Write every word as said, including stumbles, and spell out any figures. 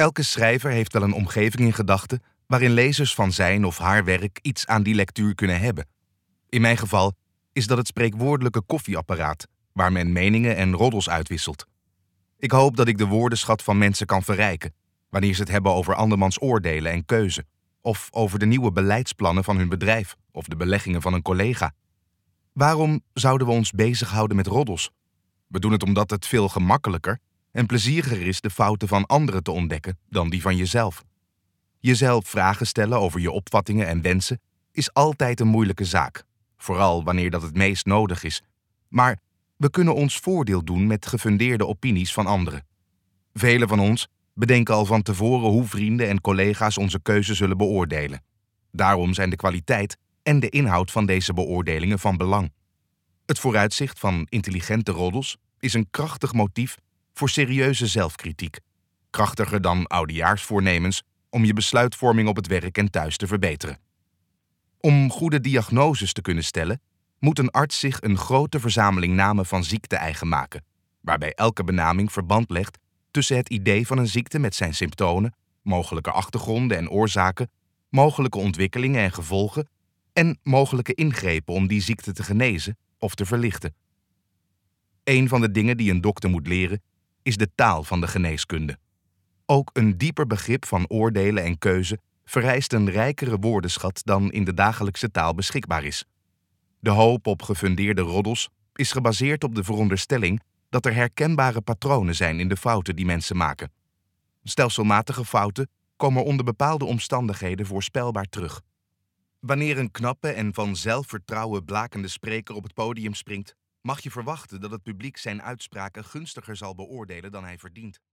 Elke schrijver heeft wel een omgeving in gedachten waarin lezers van zijn of haar werk iets aan die lectuur kunnen hebben. In mijn geval is dat het spreekwoordelijke koffieapparaat, waar men meningen en roddels uitwisselt. Ik hoop dat ik de woordenschat van mensen kan verrijken, wanneer ze het hebben over andermans oordelen en keuze, of over de nieuwe beleidsplannen van hun bedrijf of de beleggingen van een collega. Waarom zouden we ons bezighouden met roddels? We doen het omdat het veel gemakkelijker en plezieriger is de fouten van anderen te ontdekken dan die van jezelf. Jezelf vragen stellen over je opvattingen en wensen is altijd een moeilijke zaak, vooral wanneer dat het meest nodig is. Maar we kunnen ons voordeel doen met gefundeerde opinies van anderen. Velen van ons bedenken al van tevoren hoe vrienden en collega's onze keuze zullen beoordelen. Daarom zijn de kwaliteit en de inhoud van deze beoordelingen van belang. Het vooruitzicht van intelligente roddels is een krachtig motief voor serieuze zelfkritiek, krachtiger dan oudejaarsvoornemens om je besluitvorming op het werk en thuis te verbeteren. Om goede diagnoses te kunnen stellen, moet een arts zich een grote verzameling namen van ziekten eigen maken, waarbij elke benaming verband legt tussen het idee van een ziekte met zijn symptomen, mogelijke achtergronden en oorzaken, mogelijke ontwikkelingen en gevolgen en mogelijke ingrepen om die ziekte te genezen of te verlichten. Een van de dingen die een dokter moet leren is de taal van de geneeskunde. Ook een dieper begrip van oordelen en keuze vereist een rijkere woordenschat dan in de dagelijkse taal beschikbaar is. De hoop op gefundeerde roddels is gebaseerd op de veronderstelling dat er herkenbare patronen zijn in de fouten die mensen maken. Stelselmatige fouten komen onder bepaalde omstandigheden voorspelbaar terug. Wanneer een knappe en van zelfvertrouwen blakende spreker op het podium springt, mag je verwachten dat het publiek zijn uitspraken gunstiger zal beoordelen dan hij verdient.